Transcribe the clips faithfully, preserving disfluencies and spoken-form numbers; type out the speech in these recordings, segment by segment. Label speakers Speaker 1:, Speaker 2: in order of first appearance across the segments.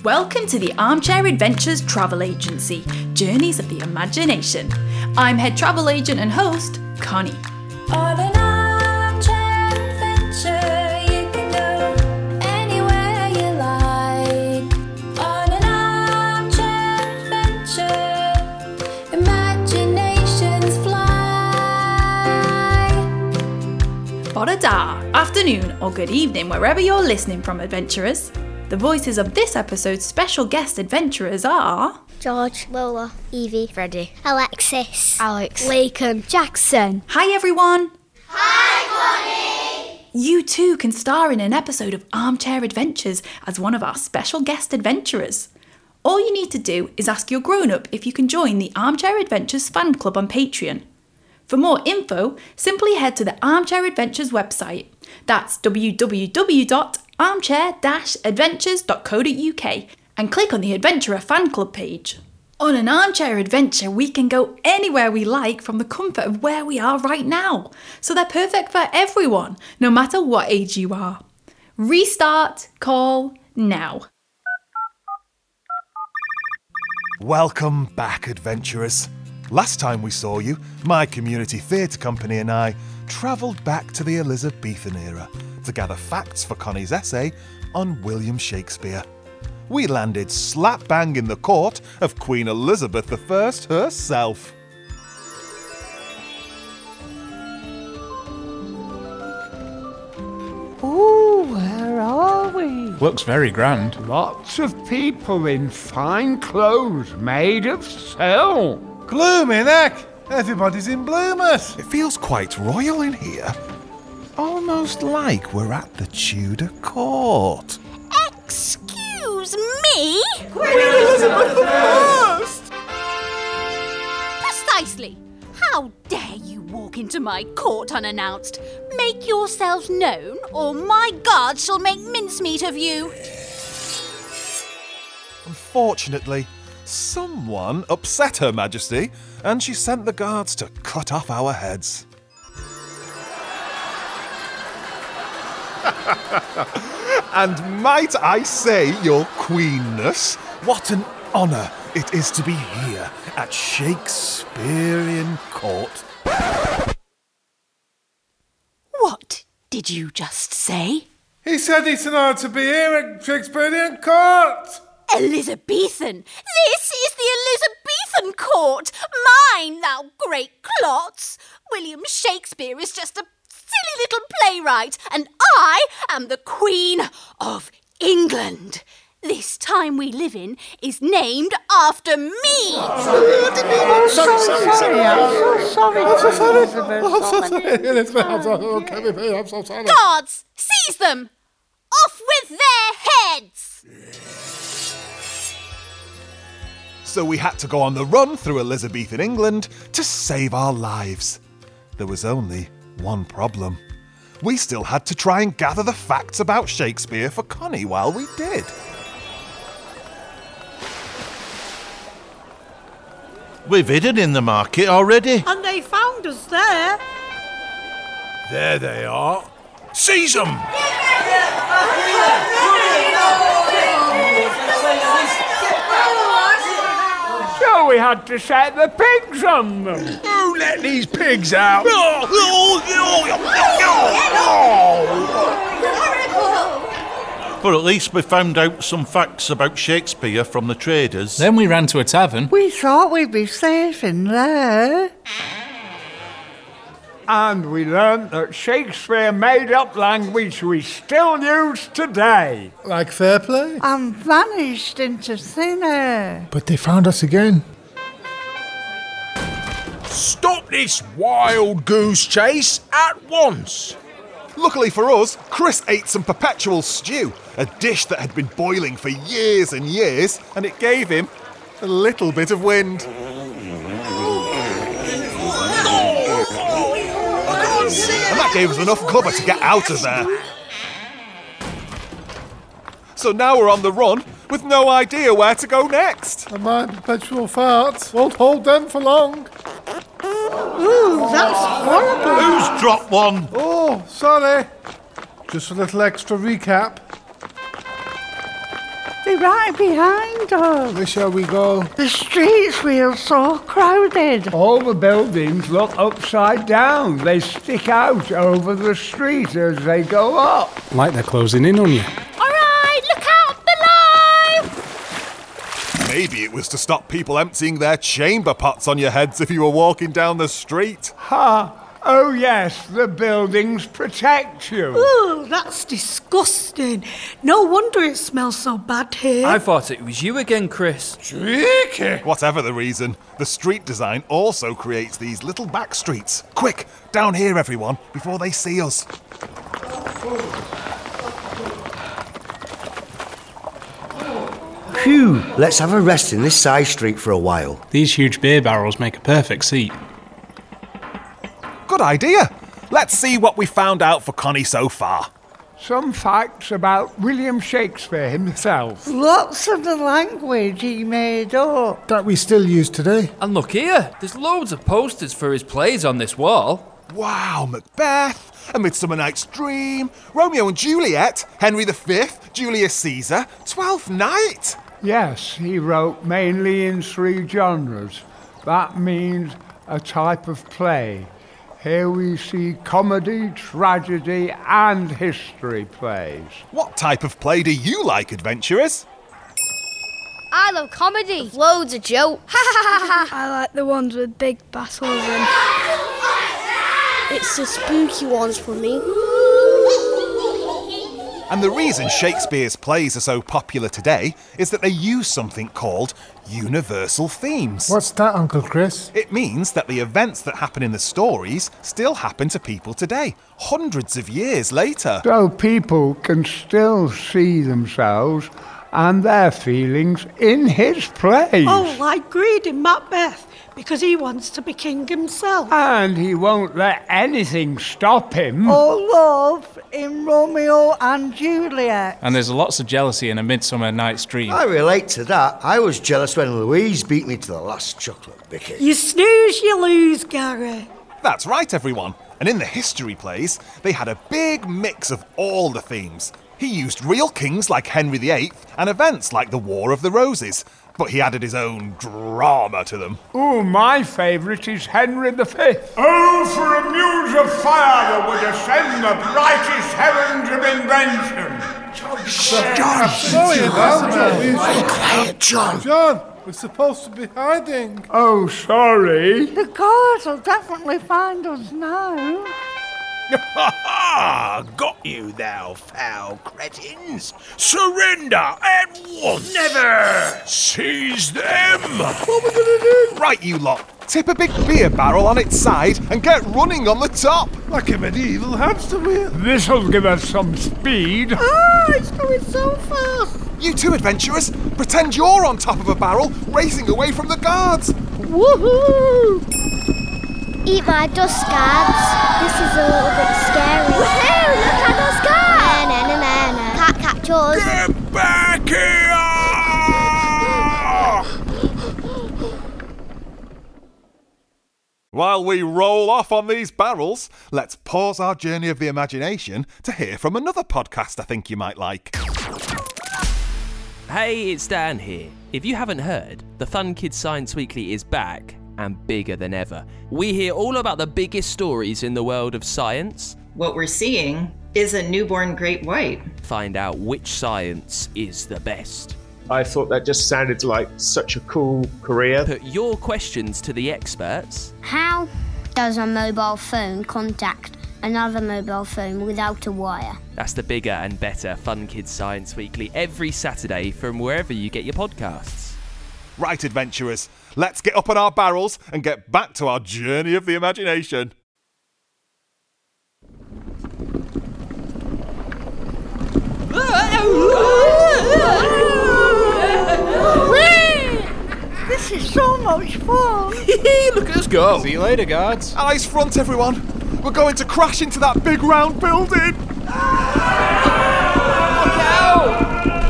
Speaker 1: Welcome to the Armchair Adventures Travel Agency, Journeys of the Imagination. I'm head travel agent and host, Connie.
Speaker 2: On an armchair adventure, you can go anywhere you like. On an armchair adventure, imaginations fly.
Speaker 1: Bora-da, afternoon or good evening wherever you're listening from, adventurers. The voices of this episode's special guest adventurers are...
Speaker 3: George, Lola, Evie,
Speaker 4: Freddie,
Speaker 3: Alexis,
Speaker 4: Alex,
Speaker 3: Laken,
Speaker 4: Jackson.
Speaker 1: Hi everyone!
Speaker 2: Hi, Connie!
Speaker 1: You too can star in an episode of Armchair Adventures as one of our special guest adventurers. All you need to do is ask your grown-up if you can join the Armchair Adventures fan club on Patreon. For more info, simply head to the Armchair Adventures website. That's w w w dot armchair dash adventures dot co dot u k and click on the Adventurer fan club page. On an armchair adventure, we can go anywhere we like from the comfort of where we are right now. So they're perfect for everyone, no matter what age you are. Restart call now.
Speaker 5: Welcome back, adventurers. Last time we saw you, my community theatre company and I travelled back to the Elizabethan era to gather facts for Connie's essay on William Shakespeare. We landed slap bang in the court of Queen Elizabeth the First herself.
Speaker 6: Ooh, where are we?
Speaker 7: Looks very grand.
Speaker 6: Lots of people in fine clothes made of silk.
Speaker 8: Glooming heck! Everybody's in bloomers.
Speaker 5: It feels quite royal in here. Almost like we're at the Tudor court.
Speaker 4: Excuse me?
Speaker 5: Queen Elizabeth the First!
Speaker 4: Precisely. How dare you walk into my court unannounced? Make yourselves known, or my guards shall make mincemeat of you.
Speaker 5: Unfortunately, someone upset Her Majesty, and she sent the guards to cut off our heads. And might I say, your queenness, what an honour it is to be here at Shakespearean Court.
Speaker 4: What did you just say?
Speaker 8: He said it's an honour to be here at Shakespearean Court.
Speaker 4: Elizabethan! This is the Elizabethan court! Mine, thou great clots! William Shakespeare is just a silly little playwright, and I am the Queen of England. This time we live in is named after me!
Speaker 6: Oh, sorry, sorry, sorry, I'm so sorry.
Speaker 8: I'm so sorry.
Speaker 6: Elizabeth.
Speaker 8: I'm so sorry. Elizabeth, I'm so sorry. I'm so sorry.
Speaker 4: Guards, seize them! Off with their heads!
Speaker 5: So we had to go on the run through Elizabethan England to save our lives. There was only one problem. We still had to try and gather the facts about Shakespeare for Connie while we did.
Speaker 9: We've hidden in the market already.
Speaker 10: And they found us there.
Speaker 8: There they are. Seize them!
Speaker 6: So we had to set the pigs on them.
Speaker 8: Who let these pigs out?
Speaker 9: But at least we found out some facts about Shakespeare from the traders.
Speaker 7: Then we ran to a tavern.
Speaker 10: We thought we'd be safe in there.
Speaker 6: And we learnt that Shakespeare made up language we still use today.
Speaker 8: Like fair play?
Speaker 10: And vanished into thin air.
Speaker 8: But they found us again. Stop this wild goose chase at once!
Speaker 5: Luckily for us, Chris ate some perpetual stew, a dish that had been boiling for years and years, and it gave him a little bit of wind. And that gave us enough cover to get out of there. So now we're on the run with no idea where to go next.
Speaker 8: And my perpetual farts won't hold them for long.
Speaker 10: Ooh, that's horrible.
Speaker 9: Who's dropped one?
Speaker 8: Oh, sorry. Just a little extra recap.
Speaker 6: The
Speaker 10: be right behind us.
Speaker 8: Where shall we go?
Speaker 10: The streets feel so crowded.
Speaker 6: All the buildings look upside down. They stick out over the street as they go up.
Speaker 7: Like they're closing in on you.
Speaker 4: All right, look out below!
Speaker 5: Maybe it was to stop people emptying their chamber pots on your heads if you were walking down the street.
Speaker 6: Ha! Oh yes, the buildings protect you.
Speaker 10: Ooh, that's disgusting. No wonder it smells so bad here.
Speaker 11: I thought it was you again, Chris.
Speaker 8: Tricky.
Speaker 5: Whatever the reason, the street design also creates these little back streets. Quick, down here everyone, before they see us.
Speaker 12: Phew, let's have a rest in this side street for a while.
Speaker 7: These huge beer barrels make a perfect seat.
Speaker 5: Good idea. Let's see what we found out for Connie so far.
Speaker 6: Some facts about William Shakespeare himself.
Speaker 10: Lots of the language he made up.
Speaker 8: That we still use today.
Speaker 11: And look here, there's loads of posters for his plays on this wall.
Speaker 5: Wow, Macbeth, A Midsummer Night's Dream, Romeo and Juliet, Henry the Fifth, Julius Caesar, Twelfth Night.
Speaker 6: Yes, he wrote mainly in three genres. That means a type of play. Here we see comedy, tragedy, and history plays.
Speaker 5: What type of play do you like, adventurers?
Speaker 3: I love comedy. Loads of jokes.
Speaker 2: I like the ones with big battles and...
Speaker 3: It's the spooky ones for me.
Speaker 5: And the reason Shakespeare's plays are so popular today is that they use something called universal themes.
Speaker 8: What's that, Uncle Chris?
Speaker 5: It means that the events that happen in the stories still happen to people today, hundreds of years later.
Speaker 6: So people can still see themselves and their feelings in his plays.
Speaker 10: Oh, like Greed in Macbeth, because he wants to be king himself.
Speaker 6: And he won't let anything stop him.
Speaker 10: Or love in Romeo and Juliet.
Speaker 7: And there's lots of jealousy in A Midsummer Night's Dream.
Speaker 12: I relate to that. I was jealous when Louise beat me to the last chocolate bicket.
Speaker 10: You snooze, you lose, Gary.
Speaker 5: That's right, everyone. And in the history plays, they had a big mix of all the themes. He used real kings like Henry the Eighth and events like the War of the Roses, but he added his own drama to them.
Speaker 6: Oh, my favourite is Henry the Fifth. Oh, for a muse of fire that would ascend the brightest heavens of invention.
Speaker 12: John!
Speaker 8: Sorry about that.
Speaker 12: Be quiet, John.
Speaker 8: John, we're supposed to be hiding.
Speaker 6: Oh, sorry.
Speaker 10: The guards will definitely find us now.
Speaker 8: Ha ha! Got you, thou foul cretins! Surrender at once! Never! Seize them!
Speaker 5: What are we gonna do? Right, you lot. Tip a big beer barrel on its side and get running on the top.
Speaker 8: Like a medieval hamster wheel.
Speaker 6: This'll give us some speed.
Speaker 10: Ah, it's going so fast.
Speaker 5: You two adventurers, pretend you're on top of a barrel, racing away from the guards.
Speaker 10: Woohoo!
Speaker 3: Eat my dust, guards. This is a little bit scary. Woohoo! Look at those guards! Na, na, na, na. Can't catch us.
Speaker 8: Get back here!
Speaker 5: While we roll off on these barrels, let's pause our journey of the imagination to hear from another podcast I think you might like.
Speaker 13: Hey, it's Dan here. If you haven't heard, the Fun Kids Science Weekly is back and bigger than ever. We hear all about the biggest stories in the world of science.
Speaker 14: What we're seeing is a newborn great white.
Speaker 13: Find out which science is the best.
Speaker 15: I thought that just sounded like such a cool career.
Speaker 13: Put your questions to the experts.
Speaker 3: How does a mobile phone contact another mobile phone without a wire?
Speaker 13: That's the bigger and better Fun Kids Science Weekly every Saturday from wherever you get your podcasts.
Speaker 5: Right, adventurers, let's get up on our barrels and get back to our journey of the imagination.
Speaker 10: This is so much fun.
Speaker 11: Look at us go.
Speaker 7: See you later, guards.
Speaker 5: Eyes front, everyone. We're going to crash into that big round building.
Speaker 11: Look out!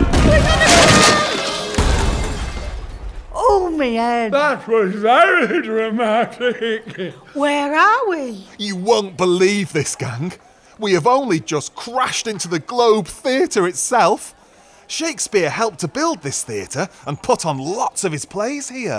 Speaker 10: Oh, me head.
Speaker 6: That was very dramatic.
Speaker 10: Where are we?
Speaker 5: You won't believe this, gang. We have only just crashed into the Globe Theatre itself. Shakespeare helped to build this theatre and put on lots of his plays here.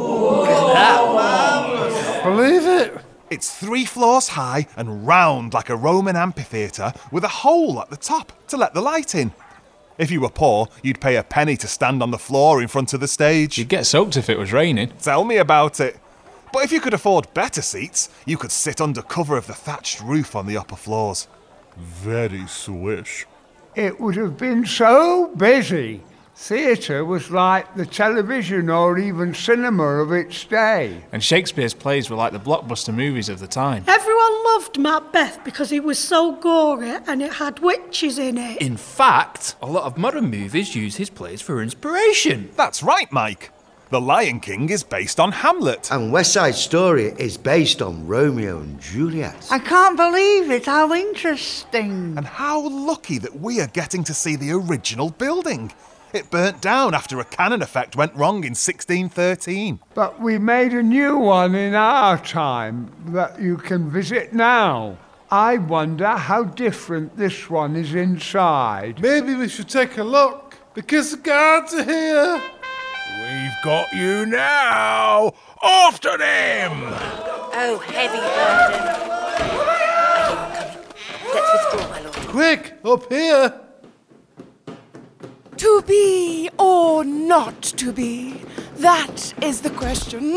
Speaker 6: Believe it?
Speaker 5: It's three floors high and round like a Roman amphitheatre with a hole at the top to let the light in. If you were poor, you'd pay a penny to stand on the floor in front of the stage.
Speaker 7: You'd get soaked if it was raining.
Speaker 5: Tell me about it. But if you could afford better seats, you could sit under cover of the thatched roof on the upper floors. Very swish.
Speaker 6: It would have been so busy. Theatre was like the television or even cinema of its day.
Speaker 7: And Shakespeare's plays were like the blockbuster movies of the time.
Speaker 10: Everyone loved Macbeth because it was so gory and it had witches in it.
Speaker 11: In fact, a lot of modern movies use his plays for inspiration.
Speaker 5: That's right, Mike. The Lion King is based on Hamlet.
Speaker 12: And West Side Story is based on Romeo and Juliet.
Speaker 16: I can't believe it, how interesting.
Speaker 5: And how lucky that we are getting to see the original building. It burnt down after a cannon effect went wrong in sixteen thirteen.
Speaker 6: But we made a new one in our time that you can visit now. I wonder how different this one is inside.
Speaker 8: Maybe we should take a look, because the guards are here. We've got you now. After them!
Speaker 17: Oh, heavy burden. Let's withdraw, my lord.
Speaker 8: Quick, up here.
Speaker 18: To be or not to be? That is the question.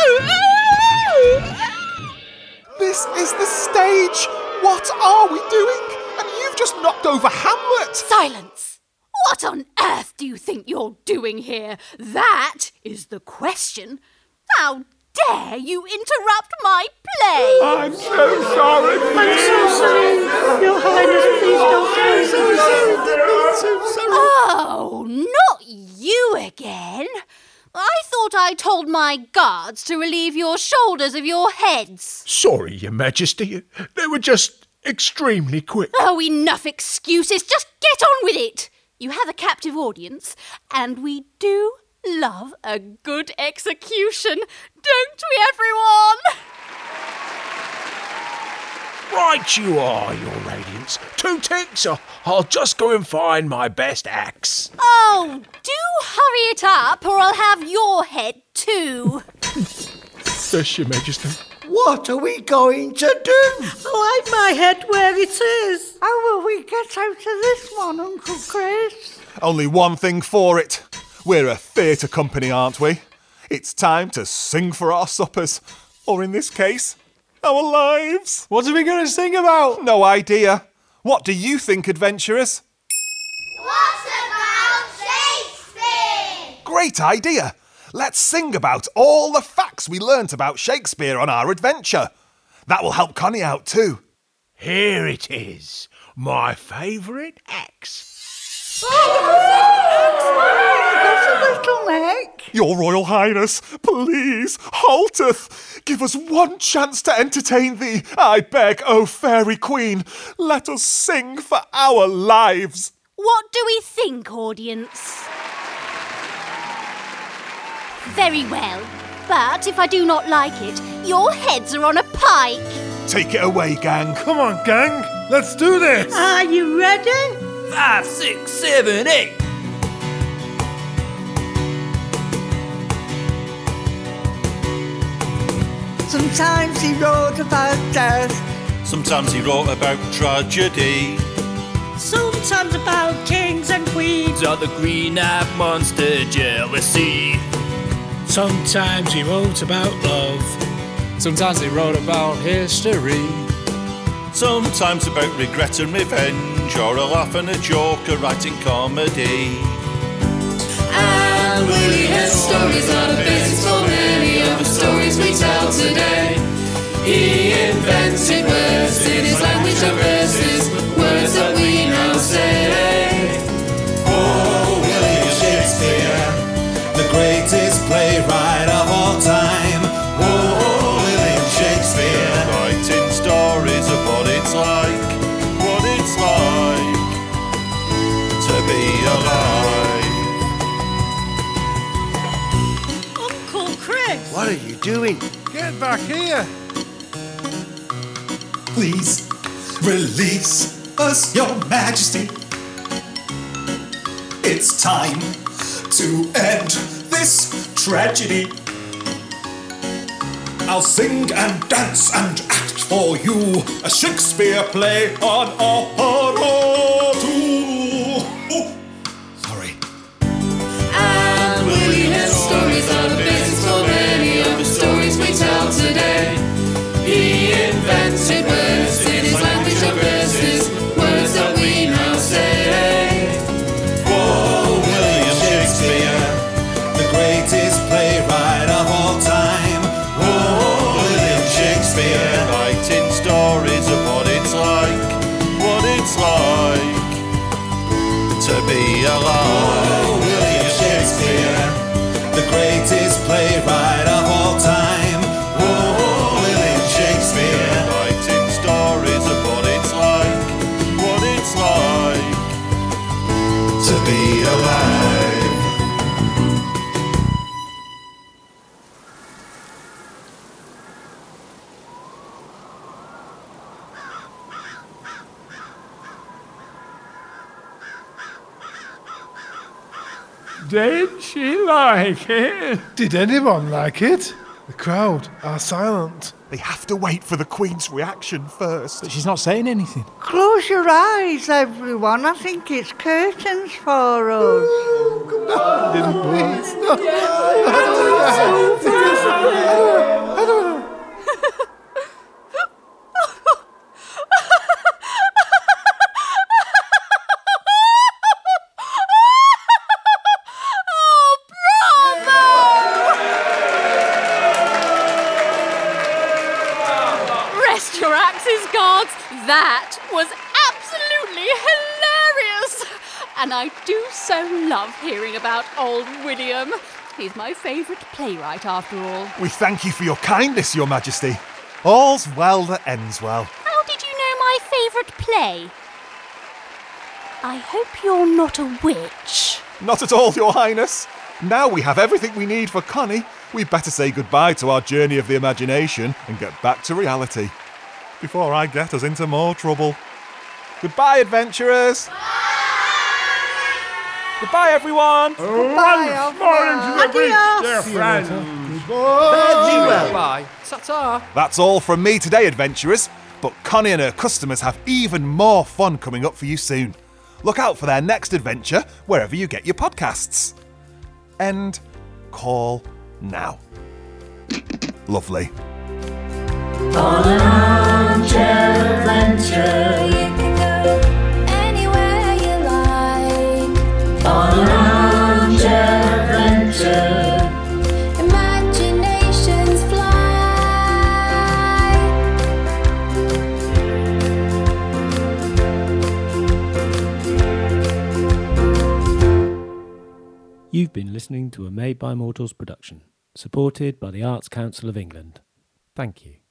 Speaker 5: This is the stage. What are we doing? And you've just knocked over Hamlet.
Speaker 4: Silence! What on earth do you think you're doing here? That is the question. How dare you interrupt my play?
Speaker 6: I'm so sorry.
Speaker 10: I'm so sorry. Your Highness, please don't say so.
Speaker 4: Oh, not you again. I thought I told my guards to relieve your shoulders of your heads.
Speaker 8: Sorry, Your Majesty. They were just extremely quick.
Speaker 4: Oh, enough excuses. Just get on with it. You have a captive audience, and we do love a good execution, don't we, everyone?
Speaker 8: Right you are, Your Radiance. Two ticks, or I'll just go and find my best axe.
Speaker 4: Oh, do hurry it up, or I'll have your head too.
Speaker 8: Yes, Your Majesty.
Speaker 12: What are we going to do?
Speaker 10: I like my head where it is.
Speaker 16: How will we get out of this one, Uncle Chris?
Speaker 5: Only one thing for it. We're a theatre company, aren't we? It's time to sing for our suppers. Or in this case, our lives.
Speaker 7: What are we going to sing about?
Speaker 5: No idea. What do you think, adventurers?
Speaker 3: What about Shakespeare?
Speaker 5: Great idea. Let's sing about all the facts we learnt about Shakespeare on our adventure. That will help Connie out too.
Speaker 8: Here it is, my favourite axe.
Speaker 16: Little neck.
Speaker 5: Your Royal Highness, please, halteth. Give us one chance to entertain thee. I beg, O fairy queen, let us sing for our lives.
Speaker 4: What do we think, audience? Very well, but if I do not like it, your heads are on a pike.
Speaker 5: Take it away, gang.
Speaker 8: Come on, gang, let's do this.
Speaker 10: Are you ready?
Speaker 11: Five, six, seven, eight.
Speaker 16: Sometimes he wrote about death.
Speaker 9: Sometimes he wrote about tragedy.
Speaker 10: Sometimes about kings and queens.
Speaker 11: Or the green-eyed monster jealousy.
Speaker 7: Sometimes he wrote about love. Sometimes he wrote about history.
Speaker 9: Sometimes about regret and revenge, or a laugh and a joke, or writing comedy.
Speaker 19: And Willie has stories on the basis for many of the stories we tell today. He invented words in his language of verses, words that we now say.
Speaker 20: Oh, William Shakespeare, the greatest playwright of all time. Oh, William Shakespeare,
Speaker 9: writing stories of what it's like, what it's like to be alive.
Speaker 10: Uncle Chris!
Speaker 12: What are you doing?
Speaker 8: Get back here.
Speaker 20: Please release us, Your Majesty. it's time to end this tragedy. I'll sing and dance and act for you a Shakespeare play on opera too. Oh, sorry.
Speaker 19: And William's stories are the basis for many of the stories we tell today. He invented words in his language of verses, words that we now say.
Speaker 20: Whoa, William Shakespeare, the greatest playwright of all time. Whoa, William Shakespeare,
Speaker 9: writing stories of what it's like, what it's like to be alive.
Speaker 20: Whoa, William Shakespeare, the greatest playwright of all time. Whoa, William Shakespeare,
Speaker 9: writing stories of what it's like, what it's like
Speaker 20: to be alive.
Speaker 6: Did she like it?
Speaker 8: Did anyone like it? The crowd are silent.
Speaker 5: They have to wait for the Queen's reaction first.
Speaker 7: But she's not saying anything.
Speaker 16: Close your eyes, everyone. I think it's curtains for us.
Speaker 8: Please, no.
Speaker 4: Rest your axes, guards. That was absolutely hilarious. And I do so love hearing about old William. He's my favourite playwright, after all.
Speaker 5: We thank you for your kindness, Your Majesty. All's well that ends well.
Speaker 4: How did you know my favourite play? I hope you're not a witch.
Speaker 5: Not at all, Your Highness. Now we have everything we need for Connie. We'd better say goodbye to our journey of the imagination and get back to reality before I get us into more trouble. Goodbye, adventurers. Goodbye, everyone.
Speaker 6: Once more into the breach, dear friends.
Speaker 11: Bye. Ta-ta.
Speaker 5: That's all from me today, adventurers. But Connie and her customers have even more fun coming up for you soon. Look out for their next adventure wherever you get your podcasts. End call now. Lovely.
Speaker 19: On an armchair adventure, you can go anywhere you like. On an armchair adventure, imaginations fly.
Speaker 21: You've been listening to a Made by Mortals production, supported by the Arts Council of England. Thank you.